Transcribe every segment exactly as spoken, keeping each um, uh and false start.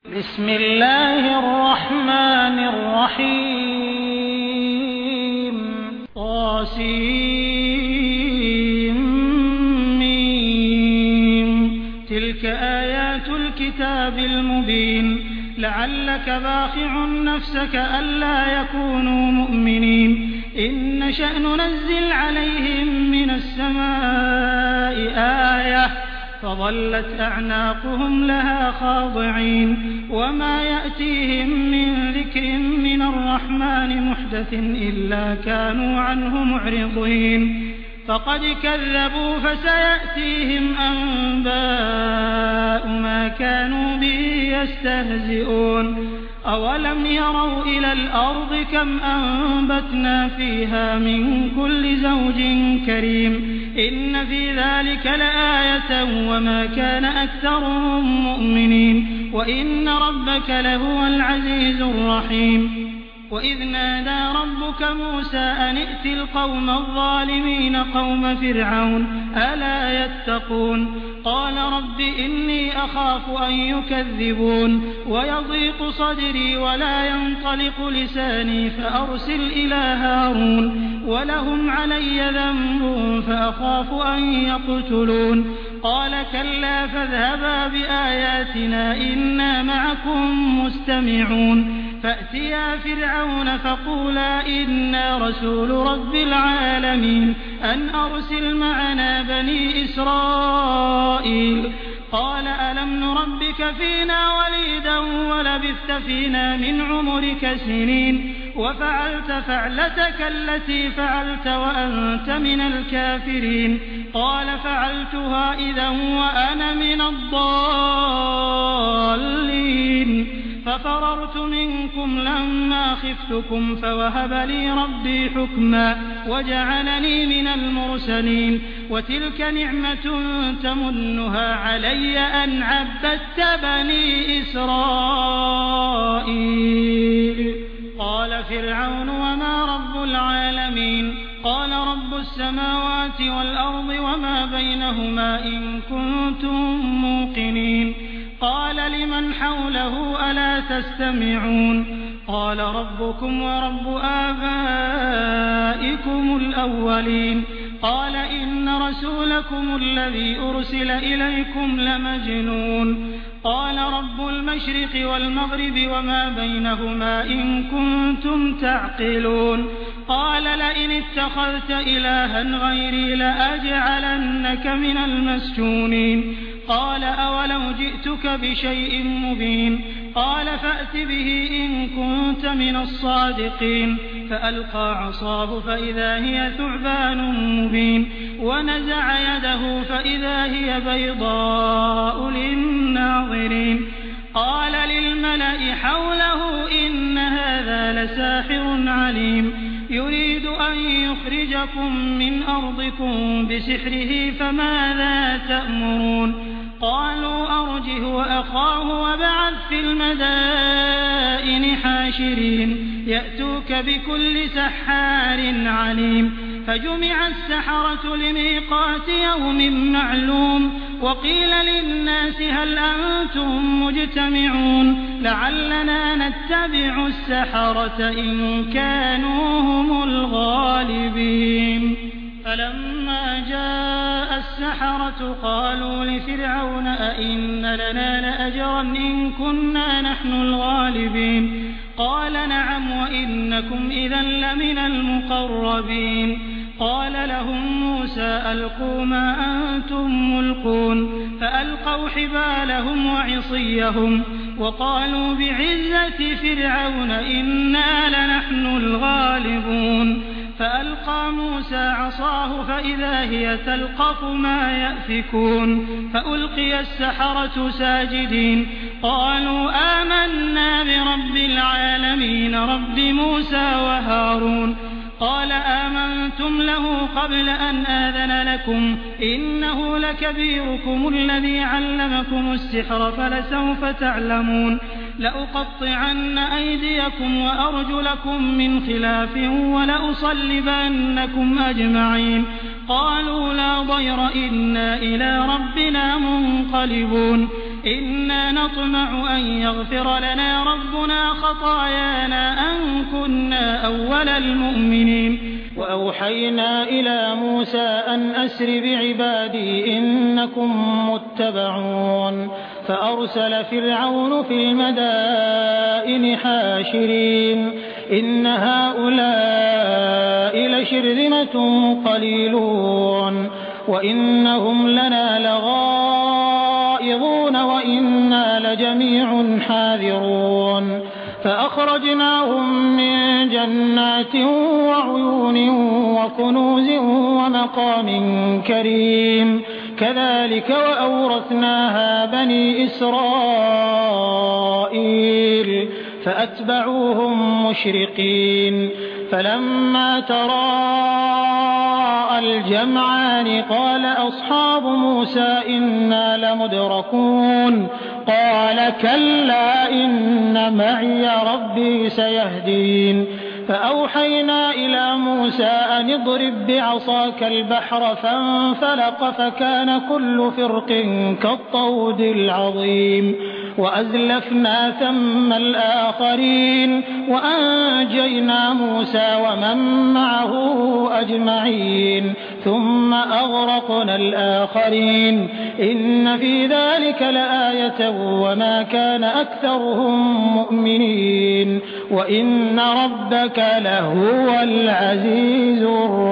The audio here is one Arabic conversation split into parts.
بسم الله الرحمن الرحيم طاسيم تلك آيات الكتاب المبين لعلك باخع نفسك ألا يكونوا مؤمنين إن نشأ ننزل عليهم من السماء آية فظلت أعناقهم لها خاضعين وما يأتيهم من ذكر من الرحمن محدث إلا كانوا عنه معرضين فقد كذبوا فسيأتيهم أنباء ما كانوا به يستهزئون أولم يروا إلى الأرض كم أنبتنا فيها من كل زوج كريم إن في ذلك لآية وما كان أكثرهم مؤمنين وإن ربك لهو العزيز الرحيم وإذ نادى ربك موسى أن ائت القوم الظالمين قوم فرعون ألا يتقون قال رب إني أخاف أن يكذبون ويضيق صدري ولا ينطلق لساني فأرسل إلى هارون ولهم علي ذنب فأخاف أن يقتلون قال كلا فاذهبا بآياتنا إنا معكم مستمعون فأتيا فرعون فقولا إنا رسول رب العالمين أن أرسل معنا بني إسرائيل قال ألم نربك فينا وليدا ولبثت فينا من عمرك سنين وفعلت فعلتك التي فعلت وأنت من الكافرين قال فعلتها إذا وأنا من الضالين ففررت منكم لما خفتكم فوهب لي ربي حكما وجعلني من المرسلين وتلك نعمة تمنها علي أن عبدت بني إسرائيل قال فرعون وما رب العالمين قال رب السماوات والأرض وما بينهما إن كنتم موقنين قال لمن حوله ألا تستمعون قال ربكم ورب آبائكم الأولين قال إن رسولكم الذي أرسل إليكم لمجنون قال رب المشرق والمغرب وما بينهما إن كنتم تعقلون قال لئن اتخذت إلها غيري لأجعلنك من المسجونين قال أولو جئتك بشيء مبين قال فأت به إن كنت من الصادقين فألقى عصاه فإذا هي ثعبان مبين ونزع يده فإذا هي بيضاء للناظرين قال للملأ حوله إن هذا لساحر عليم يريد أن يخرجكم من أرضكم بسحره فماذا تأمرون قالوا أرجه وأخاه وابعث في المدائن حاشرين يأتوك بكل سحار عليم فجمع السحرة لميقات يوم معلوم وقيل للناس هل أنتم مجتمعون لعلنا نتبع السحرة إن كانوا هم الغالبين فلما جاء السحرة قالوا لفرعون أئن لنا لأجرا إن كنا نحن الغالبين قال نعم وإنكم إذا لمن المقربين قال لهم موسى ألقوا ما أنتم ملقون فألقوا حبالهم وعصيهم وقالوا بعزة فرعون إنا لنحن الغالبون فألقى موسى عصاه فإذا هي تلقف ما يأفكون فألقي السحرة ساجدين قالوا آمنا برب العالمين رب موسى وهارون قال آمنتم له قبل أن آذن لكم إنه لكبيركم الذي علمكم السحر فلسوف تعلمون لأقطعن أيديكم وأرجلكم من خلاف ولأصلبنكم أجمعين قالوا لا ضير إنا إلى ربنا منقلبون إنا نطمع أن يغفر لنا ربنا خطايانا أن كنا أول المؤمنين وأوحينا إلى موسى أن أسر بعبادي إنكم متبعون فأرسل فرعون في المدائن حاشرين إن هؤلاء لشرذمة قليلون وإنهم لنا لغائظون وإنا لجميع حاذرون فأخرجناهم من جنات وعيون وكنوز ومقام كريم كذلك وأورثناها بني إسرائيل فأتبعوهم مشرقين فلما تراءى الجمعان قال أصحاب موسى إنا لمدركون قال كلا إن معي ربي سيهدين فأوحينا إلى موسى أن اضرب بعصاك البحر فانفلق فكان كل فرق كالطود العظيم وأزلفنا ثم الآخرين وأنجينا موسى ومن معه أجمعين ثم أغرقنا الآخرين إن في ذلك لآية وما كان أكثرهم مؤمنين وإن ربك لهو العزيز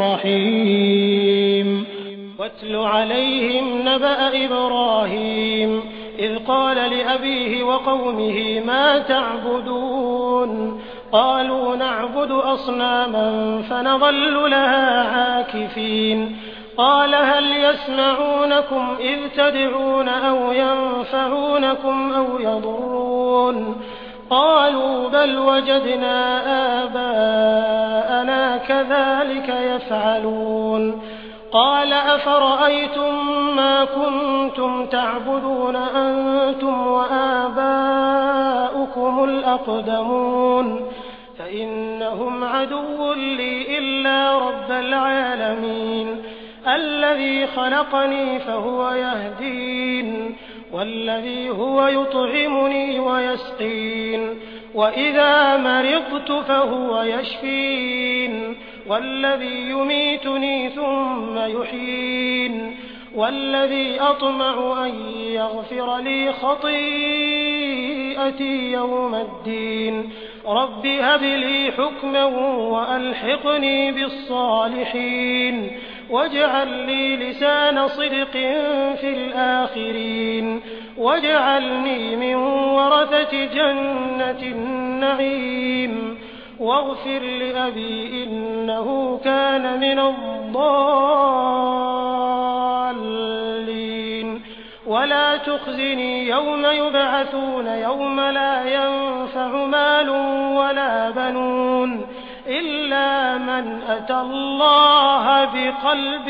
الرحيم واتل عليهم نبأ إبراهيم إذ قال لأبيه وقومه ما تعبدون قالوا نعبد أصناما فنظل لها عاكفين قال هل يسمعونكم إذ تدعون أو ينفعونكم أو يضرون قالوا بل وجدنا آباءنا كذلك يفعلون قال أفرأيتم ما كنتم تعبدون أنتم وآباؤكم الأقدمون فإنهم عدو لي إلا رب العالمين الذي خلقني فهو يهدين والذي هو يطعمني ويسقين وإذا مرضت فهو يشفين والذي يميتني ثم يحيين والذي أطمع أن يغفر لي خطيئتي يوم الدين رب هب لي حكما وألحقني بالصالحين واجعل لي لسان صدق في الآخرين واجعلني من ورثة جنة النعيم واغفر لأبي إنه كان من الضالين ولا تخزني يوم يبعثون يوم لا ينفع مال ولا بنون إلا من أتى الله بقلب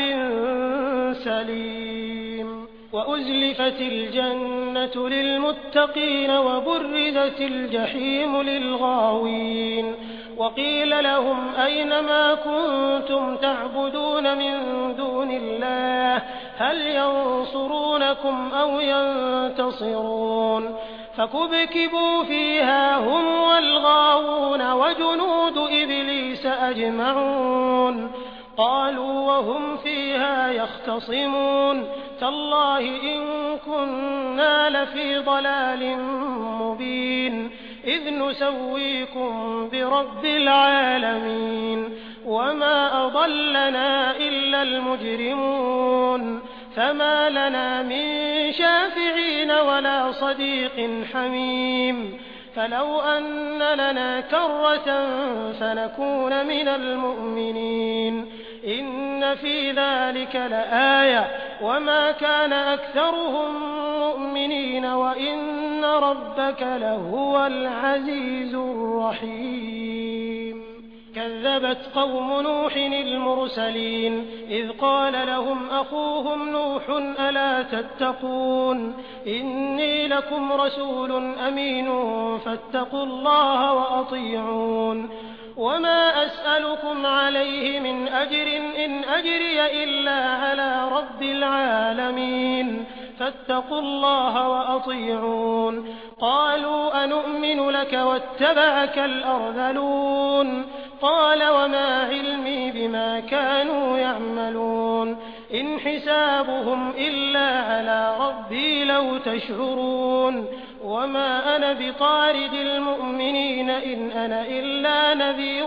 سليم وأزلفت الجنة للمتقين وبرزت الجحيم للغاوين وقيل لهم أين ما كنتم تعبدون من دون الله هل ينصرونكم أو ينتصرون فكبكبوا فيها هم والغاوون وجنود إبليس أجمعون قالوا وهم فيها يختصمون تالله إن كنا لفي ضلال مبين إذ نسويكم برب العالمين وما أضلنا إلا المجرمون فما لنا من شافعين ولا صديق حميم فلو أن لنا كرة فنكون من المؤمنين إن في ذلك لآية وما كان أكثرهم مؤمنين وإن ربك لهو العزيز الرحيم كذبت قوم نوح المرسلين إذ قال لهم أخوهم نوح ألا تتقون إني لكم رسول أمين فاتقوا الله وأطيعون وما أسألكم عليه من أجر إن أجري إلا على رب العالمين فاتقوا الله وأطيعون قالوا أنؤمن لك واتبعك الأرذلون قال وما علمي بما كانوا يعملون إن حسابهم إلا على ربي لو تشعرون وما أنا بطارد المؤمنين إن أنا إلا نذير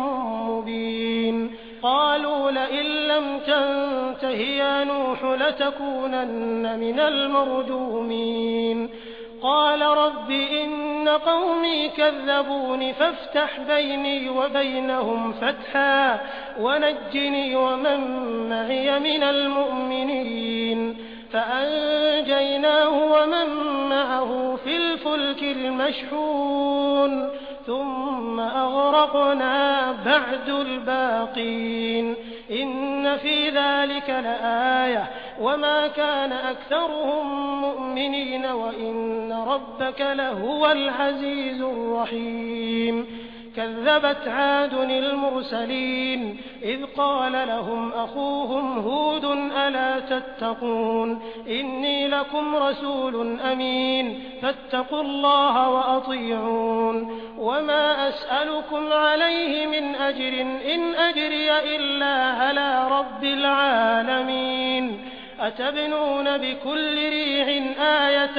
مبين قالوا لئن لم تنته يا نوح لتكونن من المرجومين قال رب إن قومي كذبون فافتح بيني وبينهم فتحا ونجني ومن معي من المؤمنين فأنجيناه ومن معه في الفلك المشحون ثم أغرقنا بعد الباقين إن في ذلك لآية وما كان أكثرهم مؤمنين وإن ربك لهو العزيز الرحيم كذبت عاد المرسلين إذ قال لهم أخوهم هود ألا تتقون إني لكم رسول أمين فاتقوا الله وأطيعون وما أسألكم عليه من أجر إن أجري إلا على رب العالمين أتبنون بكل ريع آية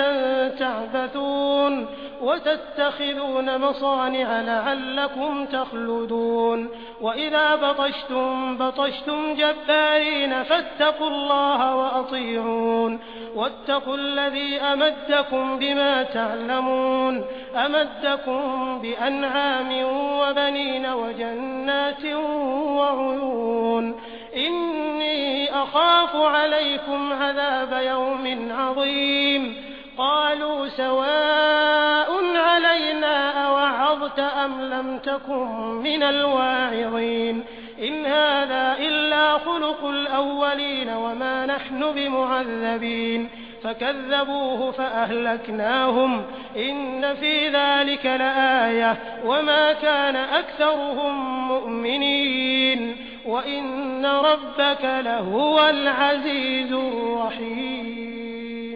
تعبثون وتتخذون مصانع لعلكم تخلدون وإذا بطشتم بطشتم جبارين فاتقوا الله وأطيعون واتقوا الذي أمدكم بما تعلمون أمدكم بأنعام وبنين وجنات وعيون إني أخاف عليكم عذاب يوم عظيم قالوا سواء علينا أوعظت أم لم تكن من الواعظين إن هذا إلا خلق الأولين وما نحن بمعذبين فكذبوه فأهلكناهم إن في ذلك لآية وما كان أكثرهم مؤمنين وإن ربك لهو العزيز الرحيم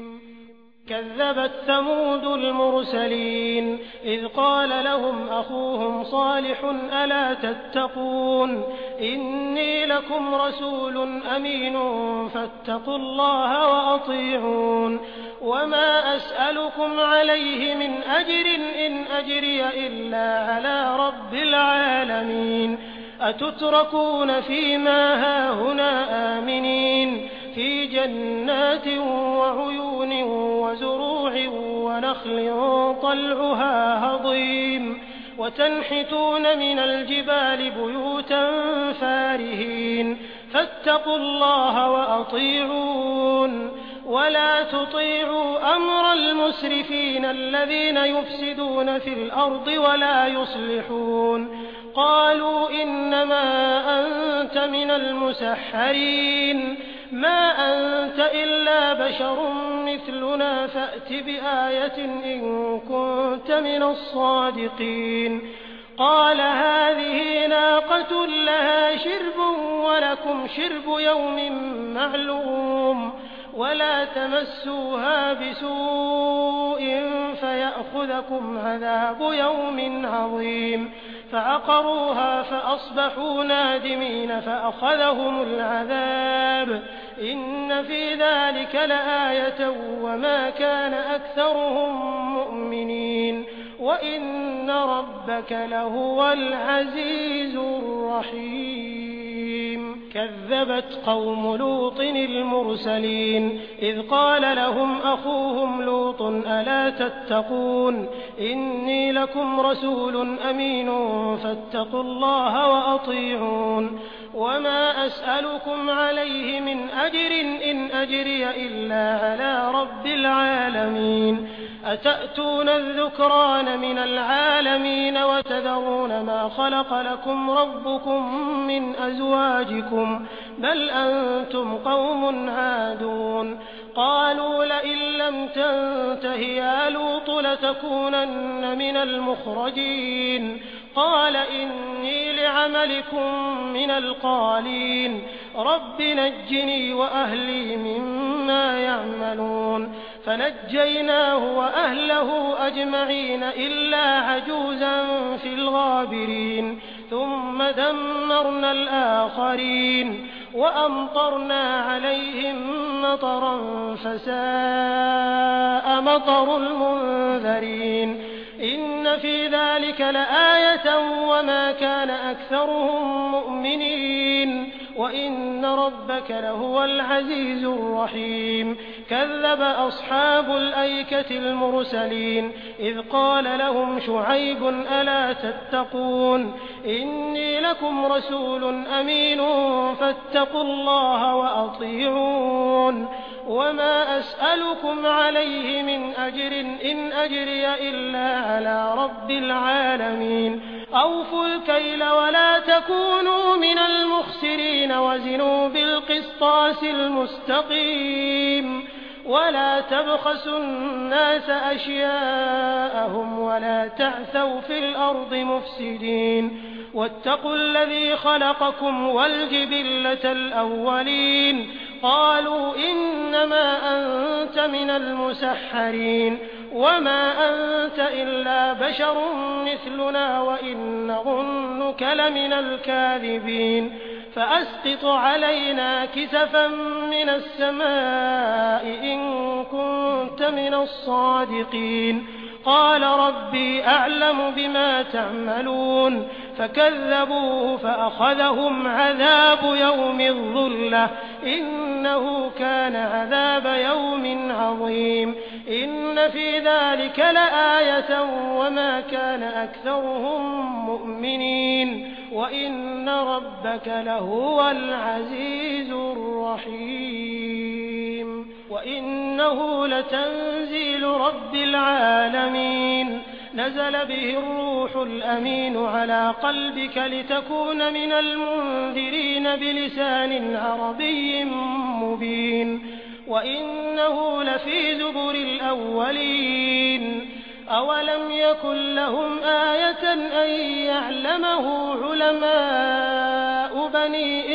كذبت ثمود المرسلين إذ قال لهم أخوهم صالح ألا تتقون إني لكم رسول أمين فاتقوا الله وأطيعون وما أسألكم عليه من أجر إن أجري إلا على رب العالمين أتتركون فيما هاهنا آمنين في جنات وعيون وزروع ونخل طلعها هضيم وتنحتون من الجبال بيوتا فارهين فاتقوا الله وأطيعون ولا تطيعوا أمر المسرفين الذين يفسدون في الأرض ولا يصلحون قالوا إنما أنت من المسحرين ما أنت إلا بشر مثلنا فأت بآية إن كنت من الصادقين قال هذه ناقة لها شرب ولكم شرب يوم معلوم ولا تمسوها بسوء فيأخذكم عذاب يوم عظيم فعقروها فأصبحوا نادمين فأخذهم العذاب إن في ذلك لآية وما كان أكثرهم مؤمنين وإن ربك لهو العزيز الرحيم كذبت قوم لوط المرسلين إذ قال لهم أخوهم لوط ألا تتقون إني لكم رسول أمين فاتقوا الله وأطيعون وما أسألكم عليه من أجر إن أجري إلا على رب العالمين أتأتون الذكران من العالمين وتذرون ما خلق لكم ربكم من أزواجكم بل أنتم قوم عادون قالوا لئن لم تنته يا لوط لتكونن من المخرجين قال إني لعملكم من القالين رب نجني وأهلي مما بما يعملون فنجيناه وأهله أجمعين إلا عجوزا في الغابرين ثم دمرنا الآخرين وأمطرنا عليهم مطرا فساء مطر المنذرين إن في ذلك لآية وما كان أكثرهم مؤمنين وإن ربك لهو العزيز الرحيم كذب أصحاب الأيكة المرسلين إذ قال لهم شعيب ألا تتقون إني لكم رسول أمين فاتقوا الله وأطيعون وما أسألكم عليه من أجر إن أجري إلا على رب العالمين أوفوا الكيل ولا تكونوا من المخسرين وزنوا بالقسطاس المستقيم ولا تبخسوا الناس أشياءهم ولا تعثوا في الأرض مفسدين واتقوا الذي خلقكم والجبلة الأولين قالوا إنما أنت من المسحرين وما أنت إلا بشر مثلنا وإن نظنك لمن الكاذبين فأسقط علينا كسفا من السماء إن كنت من الصادقين قال ربي أعلم بما تعملون فكذبوه فأخذهم عذاب يوم الظلة إنه كان عذاب يوم عظيم إن في ذلك لآية وما كان أكثرهم مؤمنين وإن ربك لهو العزيز الرحيم وإنه لتنزيل رب العالمين نزل به الروح الأمين على قلبك لتكون من المنذرين بلسان عربي مبين وإنه لفي زبر الأولين أولم يكن لهم آية أن يعلمه علماء بني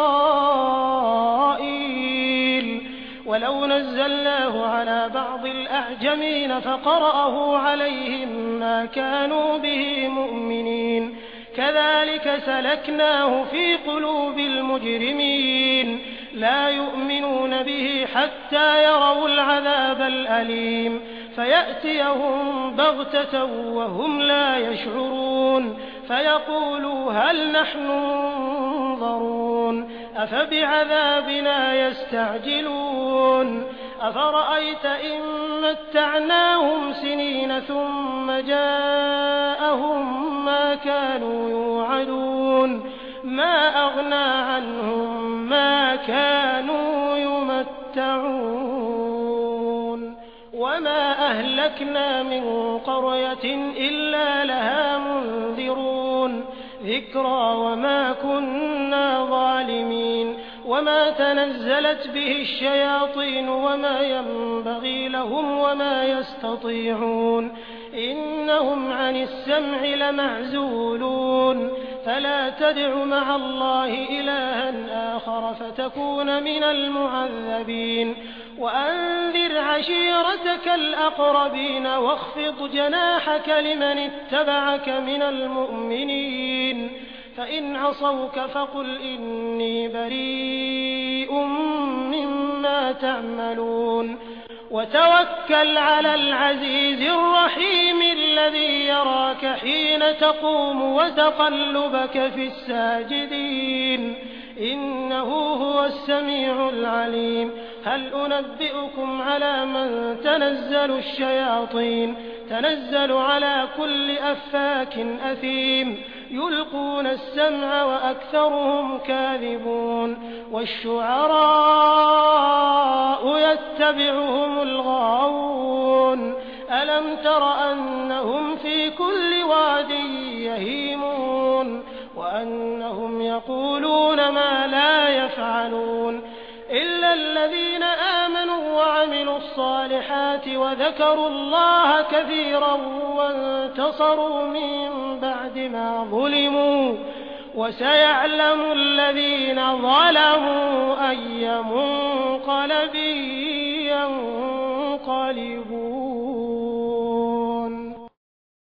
إسرائيل ولو نزلناه على بعض الأعجمين فقرأه عليهم ما كانوا به مؤمنين كذلك سلكناه في قلوب المجرمين لا يؤمنون به حتى يروا العذاب الأليم فيأتيهم بغتة وهم لا يشعرون فيقولوا هل نحن منظرون أفبعذابنا يستعجلون أفرأيت إن متعناهم سنين ثم جاءهم ما كانوا يوعدون ما أغنى عنهم ما كانوا يمتعون وما أهلكنا من قرية إلا لها منذرون ذكرى وما كنا ظالمين وما تنزلت به الشياطين وما ينبغي لهم وما يستطيعون إنهم عن السمع لمعزولون فلا تدع مع الله إلها آخر فتكون من المعذبين وأنذر عشيرتك الأقربين واخفض جناحك لمن اتبعك من المؤمنين فإن عصوك فقل إني بريء مما تعملون وتوكل على العزيز الرحيم الذي يراك حين تقوم وتقلبك في الساجدين إنه هو السميع العليم هل أنبئكم على من تنزل الشياطين تنزل على كل أفاك أثيم يلقون السمع وأكثرهم كاذبون والشعراء يتبعهم الغاوون ألم تر أنهم في كل واد يهيمون وأنهم يقولون ما لا يفعلون إلا الذين آمنوا وعملوا الصالحات وذكروا الله كثيرا وانتصروا من بعد ما ظلموا وسيعلم الذين ظلموا أي منقلب